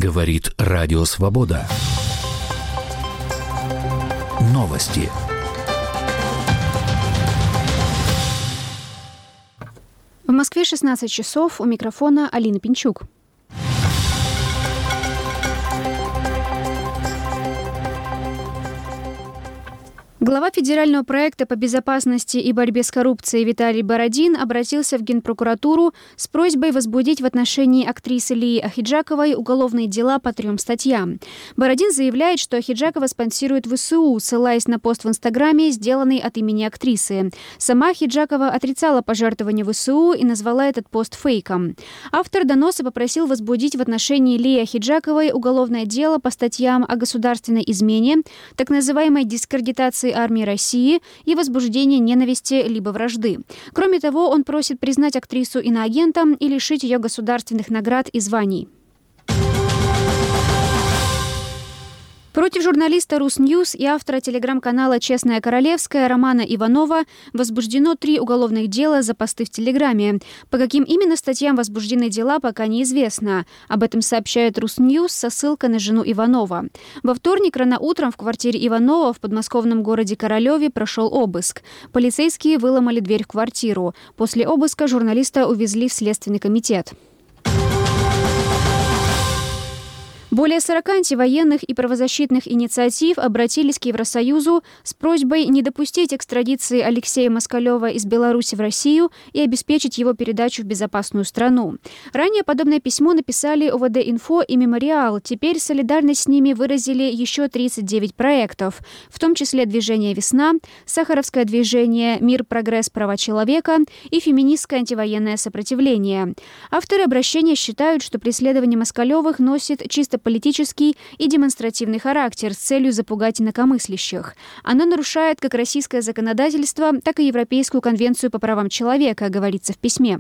Говорит Радио Свобода. Новости. В Москве 16 часов. У микрофона Алина Пинчук. Глава федерального проекта по безопасности и борьбе с коррупцией Виталий Бородин обратился в Генпрокуратуру с просьбой возбудить в отношении актрисы Лии Ахеджаковой уголовные дела по 3 статьям. Бородин заявляет, что Ахеджакова спонсирует ВСУ, ссылаясь на пост в Инстаграме, сделанный от имени актрисы. Сама Ахеджакова отрицала пожертвования ВСУ и назвала этот пост фейком. Автор доноса попросил возбудить в отношении Лии Ахеджаковой уголовное дело по статьям о государственной измене, так называемой дискредитации армии России и возбуждение ненависти либо вражды. Кроме того, он просит признать актрису иноагентом и лишить ее государственных наград и званий. Против журналиста «Русньюз» и автора телеграм-канала «Честная Королевская» Романа Иванова возбуждено 3 уголовных дела за посты в Телеграме. По каким именно статьям возбуждены дела, пока неизвестно. Об этом сообщает «Русньюз» со ссылкой на жену Иванова. Во вторник рано утром в квартире Иванова в подмосковном городе Королеве прошел обыск. Полицейские выломали дверь в квартиру. После обыска журналиста увезли в Следственный комитет. Более 40 антивоенных и правозащитных инициатив обратились к Евросоюзу с просьбой не допустить экстрадиции Алексея Москалева из Беларуси в Россию и обеспечить его передачу в безопасную страну. Ранее подобное письмо написали ОВД-Инфо и Мемориал. Теперь солидарность с ними выразили еще 39 проектов, в том числе движение «Весна», Сахаровское движение «Мир, прогресс, права человека» и феминистское антивоенное сопротивление. Авторы обращения считают, что преследование Москалевых носит чисто политический и демонстративный характер с целью запугать инакомыслящих. Оно нарушает как российское законодательство, так и Европейскую конвенцию по правам человека, говорится в письме.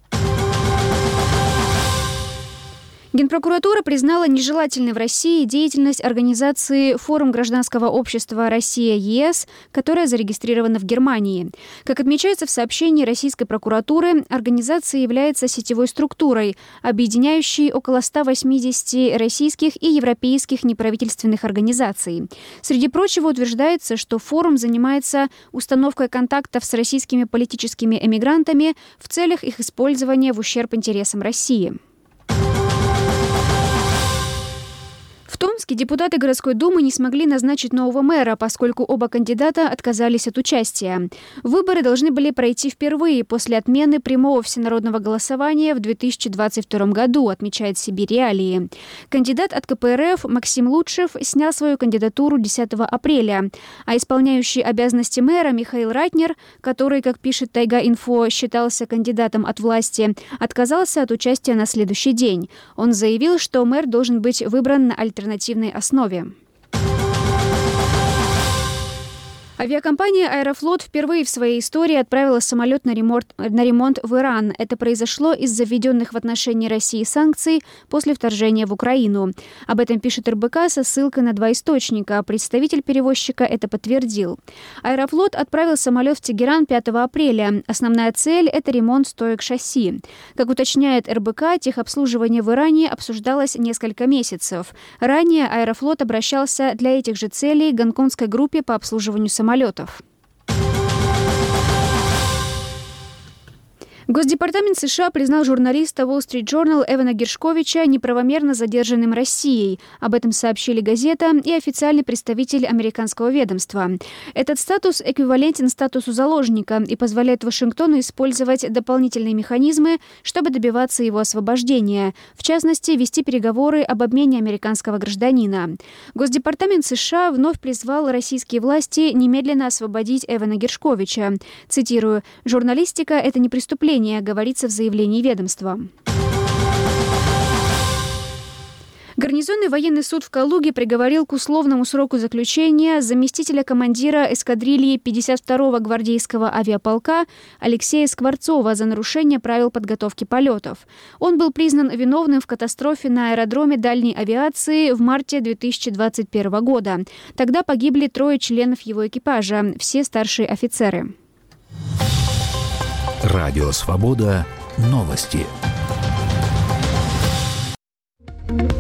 Генпрокуратура признала нежелательной в России деятельность организации «Форум гражданского общества Россия-ЕС», которая зарегистрирована в Германии. Как отмечается в сообщении российской прокуратуры, организация является сетевой структурой, объединяющей около 180 российских и европейских неправительственных организаций. Среди прочего утверждается, что форум занимается установкой контактов с российскими политическими эмигрантами в целях их использования в ущерб интересам России. В Томске депутаты городской думы не смогли назначить нового мэра, поскольку оба кандидата отказались от участия. Выборы должны были пройти впервые после отмены прямого всенародного голосования в 2022 году, отмечает «Сибирь Реалии». Кандидат от КПРФ Максим Лутшев снял свою кандидатуру 10 апреля, а исполняющий обязанности мэра Михаил Ратнер, который, как пишет Тайга-Инфо, считался кандидатом от власти, отказался от участия на следующий день. Он заявил, что мэр должен быть выбран на альтернативной основе. Авиакомпания «Аэрофлот» впервые в своей истории отправила самолет на ремонт в Иран. Это произошло из-за введенных в отношении России санкций после вторжения в Украину. Об этом пишет РБК со ссылкой на 2 источника. Представитель перевозчика это подтвердил. «Аэрофлот» отправил самолет в Тегеран 5 апреля. Основная цель – это ремонт стоек шасси. Как уточняет РБК, техобслуживание в Иране обсуждалось несколько месяцев. Ранее «Аэрофлот» обращался для этих же целей к гонконгской группе по обслуживанию самолетов. Госдепартамент США признал журналиста Wall Street Journal Эвана Гершковича неправомерно задержанным Россией. Об этом сообщили газета и официальный представитель американского ведомства. Этот статус эквивалентен статусу заложника и позволяет Вашингтону использовать дополнительные механизмы, чтобы добиваться его освобождения, в частности, вести переговоры об обмене американского гражданина. Госдепартамент США вновь призвал российские власти немедленно освободить Эвана Гершковича. Цитирую: «Журналистика – это не преступление», говорится в заявлении ведомства. Гарнизонный военный суд в Калуге приговорил к условному сроку заключения заместителя командира эскадрильи 52-го гвардейского авиаполка Алексея Скворцова за нарушение правил подготовки полетов. Он был признан виновным в катастрофе на аэродроме дальней авиации в марте 2021 года. Тогда погибли 3 членов его экипажа, все старшие офицеры. Радио Свобода. Новости.